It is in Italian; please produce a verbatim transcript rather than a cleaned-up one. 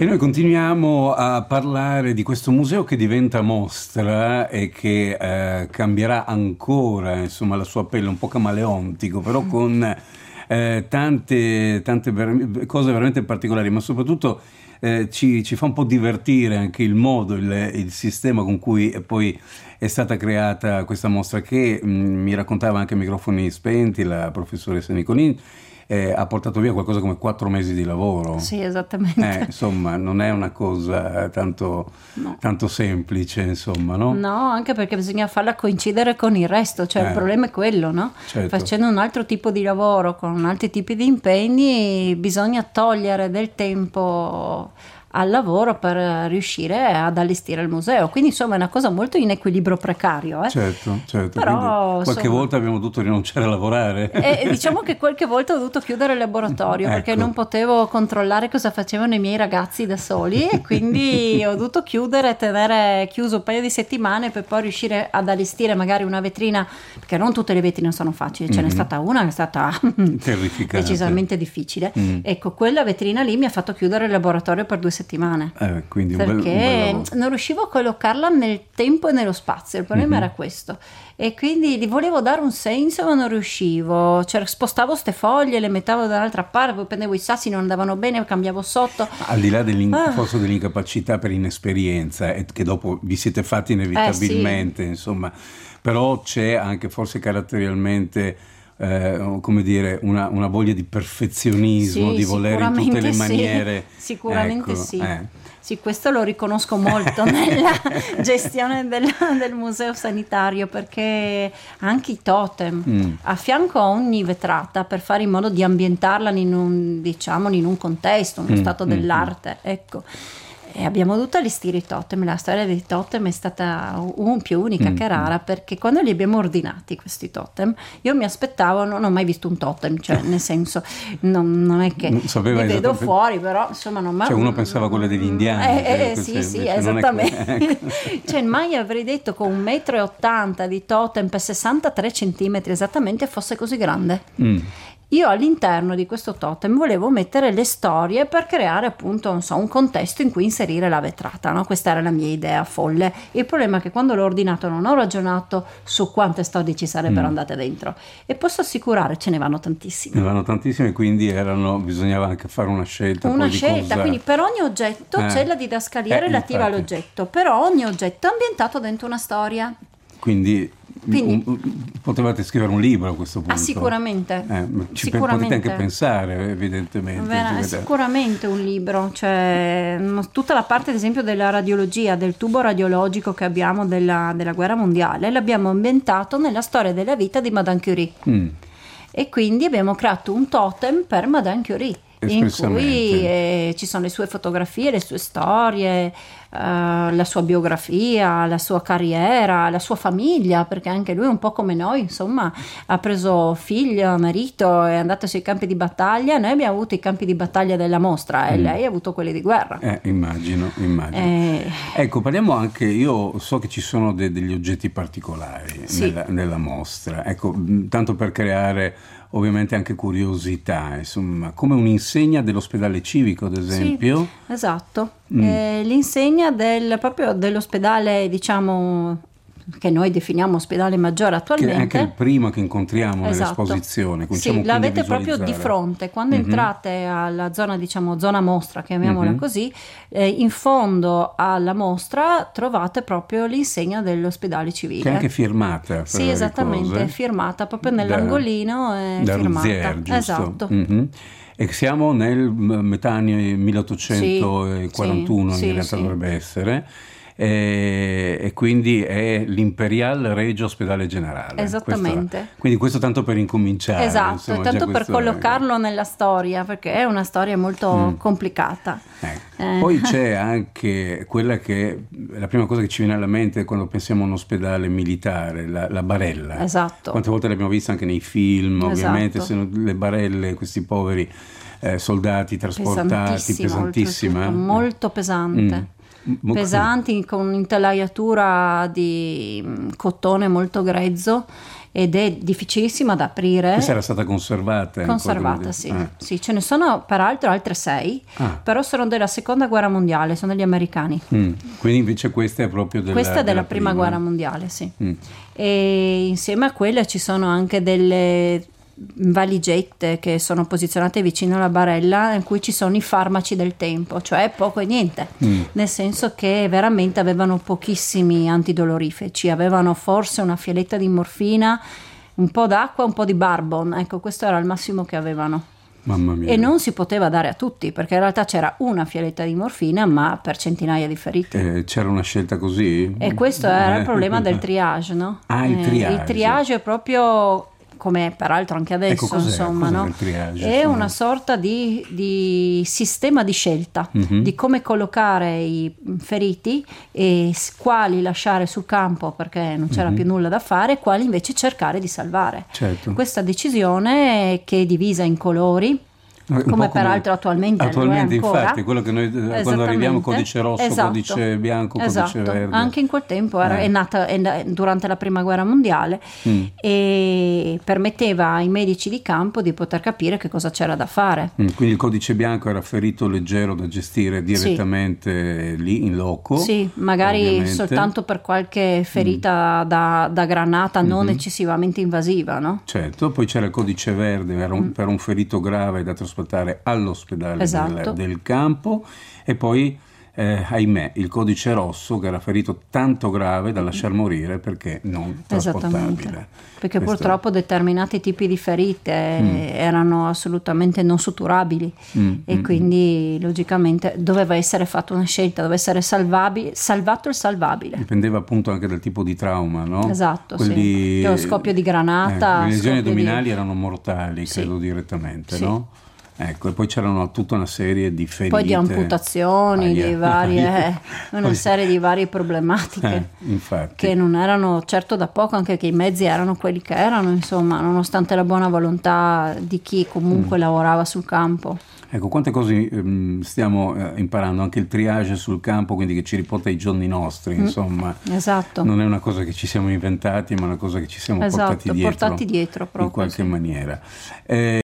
E noi continuiamo a parlare di questo museo che diventa mostra e che eh, cambierà ancora, insomma, la sua pelle un po' camaleontico, però con eh, tante, tante ver- cose veramente particolari, ma soprattutto eh, ci, ci fa un po' divertire anche il modo, il, il sistema con cui poi è stata creata questa mostra, che mh, mi raccontava anche a microfoni spenti la professoressa Nicolin. Eh, ha portato via qualcosa come quattro mesi di lavoro. Sì, esattamente. Eh, insomma, non è una cosa tanto, no. tanto semplice, insomma, no? No, anche perché bisogna farla coincidere con il resto, cioè eh. il problema è quello, no? Certo. Facendo un altro tipo di lavoro, con altri tipi di impegni, bisogna togliere del tempo al lavoro per riuscire ad allestire il museo, quindi insomma è una cosa molto in equilibrio precario, eh? certo, certo. Però qualche insomma, volta abbiamo dovuto rinunciare a lavorare e diciamo che qualche volta ho dovuto chiudere il laboratorio ecco. perché non potevo controllare cosa facevano i miei ragazzi da soli e quindi ho dovuto chiudere, tenere chiuso un paio di settimane per poi riuscire ad allestire magari una vetrina, perché non tutte le vetrine sono facili, ce mm-hmm. n'è stata una che è stata decisamente difficile, mm. ecco, quella vetrina lì mi ha fatto chiudere il laboratorio per due settimane settimane eh, quindi perché un bel, un bel non riuscivo a collocarla nel tempo e nello spazio, il problema mm-hmm. era questo, e quindi gli volevo dare un senso ma non riuscivo, cioè, spostavo ste foglie, le mettevo da un'altra parte, poi prendevo i sassi, non andavano bene, cambiavo sotto. Al di là dell'in- ah. forse dell'incapacità per inesperienza e che dopo vi siete fatti inevitabilmente eh, sì. insomma, però c'è anche forse caratterialmente Eh, come dire, una, una voglia di perfezionismo, sì, di volere in tutte le maniere. Sì, sicuramente ecco, sì. Eh. Sì, questo lo riconosco molto nella gestione del, del museo sanitario, perché anche i totem mm. a fianco a ogni vetrata, per fare in modo di ambientarla in un, diciamo, in un contesto, uno mm. stato dell'arte, mm. ecco. E abbiamo dovuto allestire i totem. La storia dei totem è stata un più unica mm, che rara, perché quando li abbiamo ordinati questi totem io mi aspettavo, non ho mai visto un totem, cioè nel senso non, non è che non li vedo fuori, però insomma non mai, cioè uno pensava quelle degli indiani eh, eh, sì sì esattamente cioè mai avrei detto che un metro e ottanta di totem per sessantatré centimetri esattamente fosse così grande. mm. Io all'interno di questo totem volevo mettere le storie per creare appunto, non so, un contesto in cui inserire la vetrata, no? Questa era la mia idea folle. Il problema è che quando l'ho ordinato non ho ragionato su quante storie ci sarebbero mm. andate dentro, e posso assicurare ce ne vanno tantissime. Ne vanno tantissime, quindi erano, bisognava anche fare una scelta. Una poi scelta, di cosa... quindi per ogni oggetto eh. c'è la didascalia eh, relativa infatti. all'oggetto, però ogni oggetto è ambientato dentro una storia. Quindi... Quindi, un, potevate scrivere un libro a questo punto. Ah, sicuramente. Eh, ci sicuramente. potete anche pensare, evidentemente. Vera, sicuramente un libro, cioè tutta la parte ad esempio della radiologia, del tubo radiologico che abbiamo della, della guerra mondiale, l'abbiamo ambientato nella storia della vita di Madame Curie. Mm. E quindi abbiamo creato un totem per Madame Curie, in cui eh, ci sono le sue fotografie, le sue storie, uh, la sua biografia, la sua carriera, la sua famiglia, perché anche lui un po' come noi, insomma, ha preso figlio, marito, è andato sui campi di battaglia. Noi abbiamo avuto i campi di battaglia della mostra e mm. lei ha avuto quelli di guerra. Eh, immagino, immagino. Eh, ecco, parliamo anche, io so che ci sono de- degli oggetti particolari sì. nella, nella mostra, ecco, tanto per creare ovviamente anche curiosità, insomma, come un'insegna dell'ospedale civico, ad esempio. Sì, esatto, mm. eh, l'insegna del, proprio dell'ospedale, diciamo, che noi definiamo ospedale maggiore attualmente. Che è anche il primo che incontriamo esatto. nell'esposizione. Sì, l'avete proprio di fronte. Quando mm-hmm. entrate alla zona, diciamo, zona mostra, chiamiamola mm-hmm. così, eh, in fondo alla mostra trovate proprio l'insegna dell'ospedale civile. Che è anche firmata. Sì, esattamente, è firmata proprio nell'angolino, è da firmata. Rouzier, giusto? Esatto. Mm-hmm. E siamo nel metà anni milleottocentoquarantuno, sì, in realtà sì, dovrebbe essere. E, e quindi è l'Imperial Regio Ospedale Generale. Esattamente. Questo, quindi questo tanto per incominciare. Esatto, insomma, e tanto per collocarlo è... nella storia, perché è una storia molto mm. complicata. Eh. Eh. Poi c'è anche quella che la prima cosa che ci viene alla mente quando pensiamo a un ospedale militare, la, la barella. Esatto. Quante volte l'abbiamo vista anche nei film, ovviamente, esatto. sono le barelle, questi poveri eh, soldati trasportati, pesantissima. Molto pesante. Mm. Pesanti, con un'intelaiatura di cotone molto grezzo, ed è difficilissima da aprire. Questa era stata conservata? Conservata, sì. Ah. sì. Ce ne sono peraltro altre sei, ah. però sono della seconda guerra mondiale, sono degli americani. Mm. Quindi invece questa è proprio della, questa è della, della prima, prima guerra mondiale, sì. Mm. E insieme a quelle ci sono anche delle valigette che sono posizionate vicino alla barella in cui ci sono i farmaci del tempo, cioè poco e niente, mm. nel senso che veramente avevano pochissimi antidolorifici, avevano forse una fialetta di morfina, un po' d'acqua, un po' di barbon, ecco, questo era il massimo che avevano. Mamma mia. E non si poteva dare a tutti, perché in realtà c'era una fialetta di morfina ma per centinaia di feriti. Eh, c'era una scelta così? E questo era il problema del triage, no? Ah, il triage. Eh, il triage è proprio, come peraltro anche adesso, ecco, cos'è, insomma, cos'è no? il triage, è insomma? Una sorta di, di sistema di scelta, mm-hmm. di come collocare i feriti e quali lasciare sul campo perché non c'era mm-hmm. più nulla da fare e quali invece cercare di salvare. Certo. Questa decisione, che è divisa in colori, come peraltro attualmente attualmente lo è ancora. Infatti quello che noi quando arriviamo codice rosso, esatto. codice bianco, esatto. codice verde, anche in quel tempo era, eh. è nata è, durante la prima guerra mondiale mm. e permetteva ai medici di campo di poter capire che cosa c'era da fare. Mm. Quindi il codice bianco era ferito leggero da gestire direttamente sì. lì in loco, sì, magari ovviamente. soltanto per qualche ferita mm. da, da granata non mm-hmm. eccessivamente invasiva, no? Certo. Poi c'era il codice verde, era un, mm. per un ferito grave da trasportare all'ospedale esatto. del, del campo, e poi eh, ahimè il codice rosso, che era ferito tanto grave da lasciar morire perché non trasportabile. Perché Questo... purtroppo determinati tipi di ferite mm. erano assolutamente non suturabili mm, e mm, quindi mm. logicamente doveva essere fatta una scelta, doveva essere salvabile, salvato il salvabile. Dipendeva appunto anche dal tipo di trauma, no? Esatto, Quelli... sì. Lo scoppio di granata. Eh, le lesioni addominali di... erano mortali, credo, sì. direttamente, sì. no? Ecco, e poi c'erano tutta una serie di ferite. Poi di amputazioni, ah, yeah. di varie, yeah. una poi... serie di varie problematiche eh, infatti. che non erano certo da poco, anche che i mezzi erano quelli che erano, insomma, nonostante la buona volontà di chi comunque mm. lavorava sul campo. Ecco, quante cose um, stiamo uh, imparando, anche il triage sul campo, quindi che ci riporta ai giorni nostri, mm. insomma. Esatto. Non è una cosa che ci siamo inventati, ma una cosa che ci siamo esatto, portati dietro. portati dietro proprio, in qualche sì. maniera. Eh,